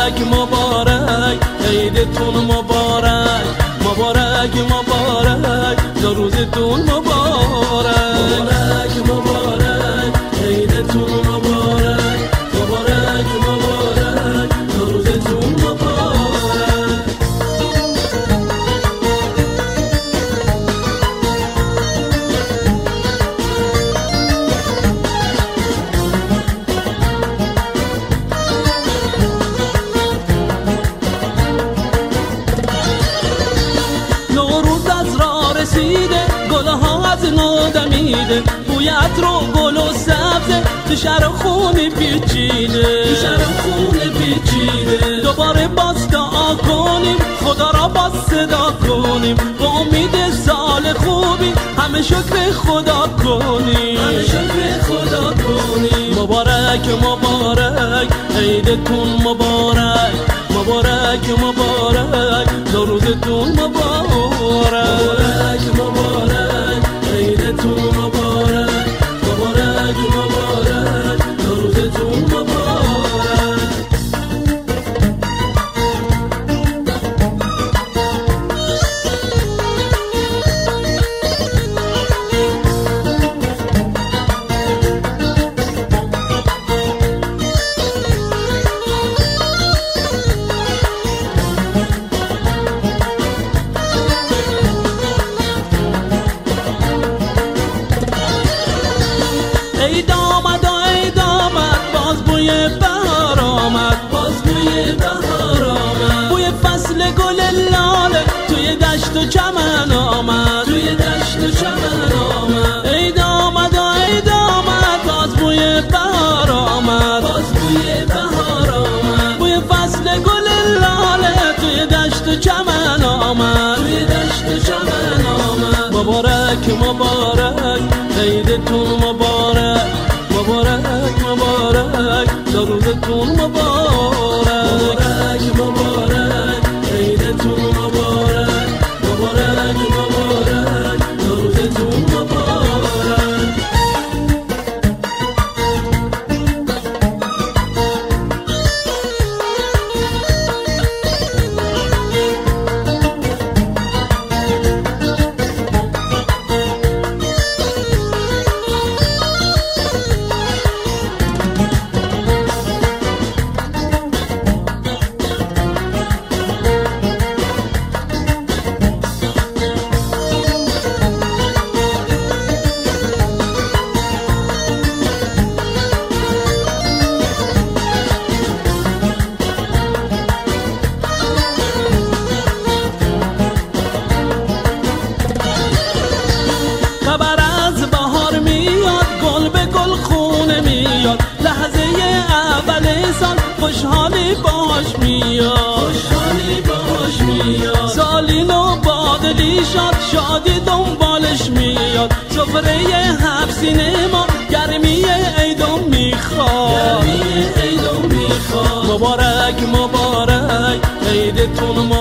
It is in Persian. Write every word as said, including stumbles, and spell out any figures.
مبارک مبارک عیدتون مبارک مبارک مبارک روزتون مبارک مبارک عیدتون مبارک مبارک مبارک روزتون مبارک. گلها از نو دمیده بوی عطر و گل و سبزه تو شهر خونه پیچیده تو شهر خونه پیچیده دوباره باز دعا کنیم خدا را باز صدا کنیم با امید سال خوبی همه شکر خدا کنیم همه شکر خدا کنیم. مبارک مبارک عیدتون مبارک مبارک مبارک روزتون مبارک مبارک مبارک عیدتون مبارک مبارک مبارک روزتون مبارک. عید آمد و عید آمد باز بوی بهار آمد باز بوی بهار آمد بوی فصل گل لاله توی دشت و چمن آمد توی دشت و چمن آمد. عید آمد و عید آمد باز بوی بهار آمد باز بوی بهار آمد بوی فصل گل لاله توی دشت و چمن آمد توی دشت و چمن آمد. مبارک مبارک عیدتون مبارک مبارک مبارک روزتون مبارک مبارک مبارک عیدتون مبارک مبارک مبارک روزتون مبارک. لحظه اول سال خوشحالی باش میاد خوشحالی باش میاد سالی نو بادلی شاد شادی دنبالش میاد سفره هفت سینه ما گرمی عیدو میخواد گرمی عیدو میخواد. مبارک مبارک عیدتون